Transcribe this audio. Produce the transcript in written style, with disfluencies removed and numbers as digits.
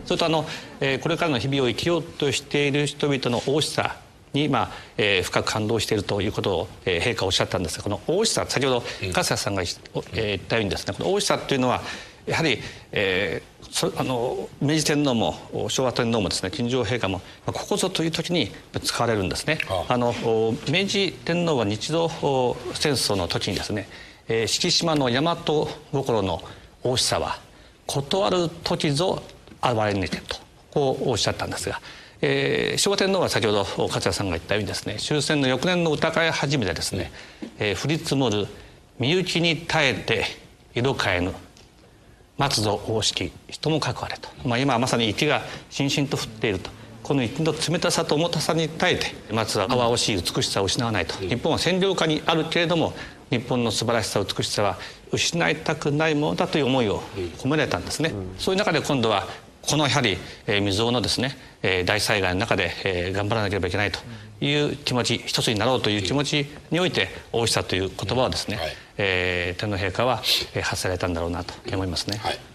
それとこれからの日々を生きようとしている人々の大しさに、深く感動しているということを、陛下おっしゃったんですが、この大しさ、先ほど粕谷さんが言ったようにですね、この大しさというのはやはり、明治天皇も昭和天皇もですね、金城陛下もここぞという時に使われるんですね。明治天皇は日露戦争の時にですね、敷島の大和心の大しさは断る時ぞ現れにてと、こうおっしゃったんですが、昭和天皇は先ほど粕谷さんが言ったようにですね、終戦の翌年の歌会始めでですね、降り積もる身内に耐えて色変えぬ松戸大式人もかくわれと、今まさに雪がしんしんと降っていると、この雪の冷たさと重たさに耐えて松は淡々しい美しさを失わないと、日本は占領下にあるけれども日本の素晴らしさ美しさは失いたくないものだという思いを込められたんですね。そういう中で今度はこのやはり未曾有のですね大災害の中で頑張らなければいけないという気持ち、一つになろうという気持ちにおいて大しさという言葉をですね、天皇陛下は発せられたんだろうなと思いますね。